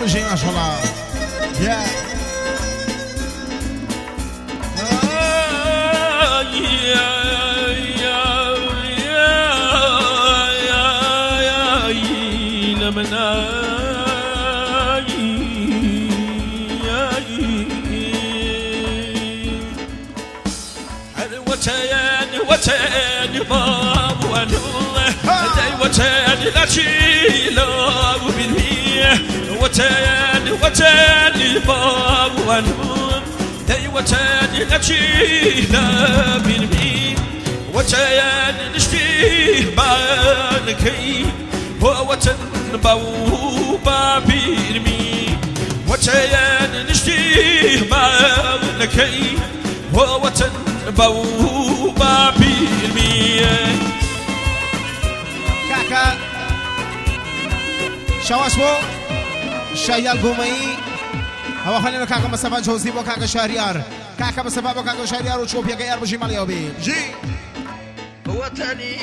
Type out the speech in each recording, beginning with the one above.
بجی ماشاءالله وتاني باب ونوه داي وتاني غشيلة وبالمية وتاني باب ونوه داي وتاني غشيلة بالمية وتاني نشتيه بانكي وتن بوبا بالمية وتاني نشتيه بانكي وتن بوبا بالمية كاكا شواسبو شايال قومي هوا خلينا كاكا مصطفى جوزي بو كاكا شهريار كاكا مصطفى بو كاكا شهريار وشوف يا غير بجي ماليو بي جي وطني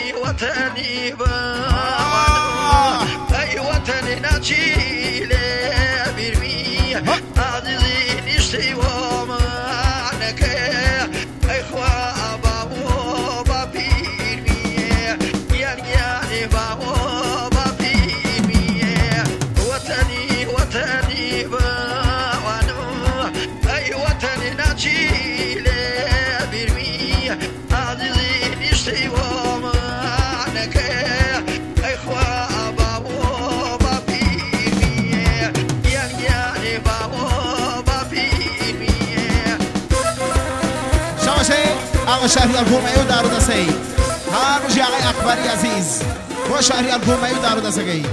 اي وطني ناجيلي برمي عزيزي نشتي ومعنك اخوة بابو بابيرمي يعني بابو بابيرمي وطني اي وطني ناجيلي برمي عزيزي نشتي ومعنك اخوة بابو بابيرمي يعني بابو بابيرمي شواشي اغا شهريار قومي ودارو دسي هارو جي اغي اكبري عزيز وشهريار قومي ودارو دسي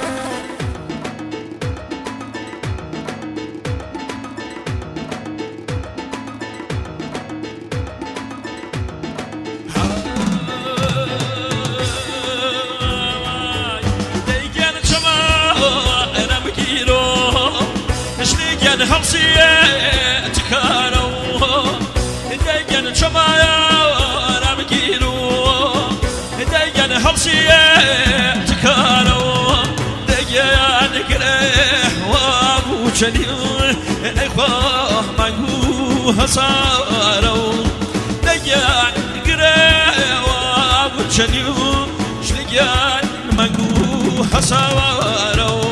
همسية تكارو دايجن شمايا أنا بكيلو دايجن همسية تكارو دايجن كره وابو شنيو إخوة مانو هسارو دايجن كره وابو شنيو شليجن مانو هسارو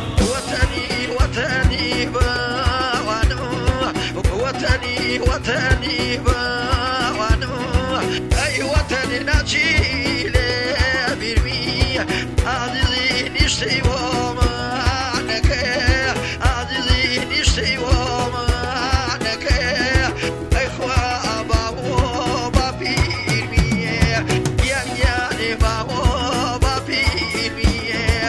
وطني باوانو اي وطني ناجيلي برمي عزيزي نشتي ومعنك عزيزي نشتي ومعنك اخوة بابو بابيرمي يعني بابو بابيرمي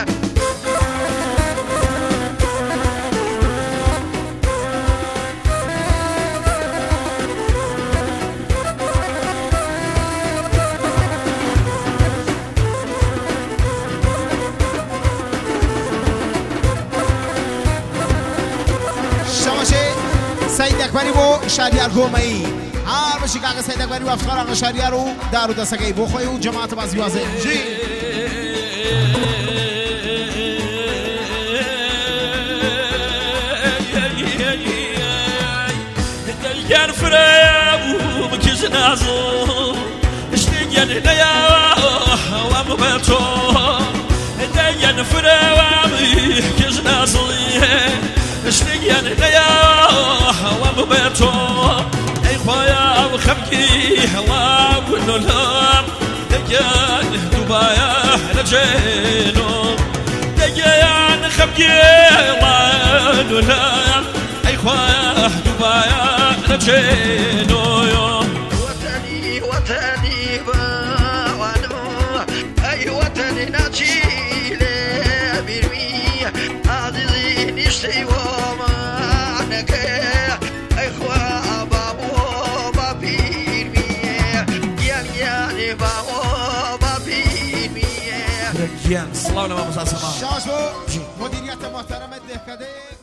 سيد اکبری بو شهریار قومي هر بشی که سيد اکبری و افتخار آقا شهریار رو دارو دستگی بو خوی و جماعت بازی وازه جی دلگن فرابو بکش نازو اشتگن نیا و مبتو دلگن فرابو بکش نازو اشتگن نیا و مبتو ای خوایا و خمکی و گلولم دلگن دوبایا نجنو دلگن خمکی و گلولم ای خوایا دوبایا نجنو وطني باوانو اي وطني ناجيلي برمي عزيزي نشتي ومعنك اخوة بابو بابيرمي يعني بابو بابيرمي رجيان صلاة الله وسلم شاشو مديرية محترمة دهكده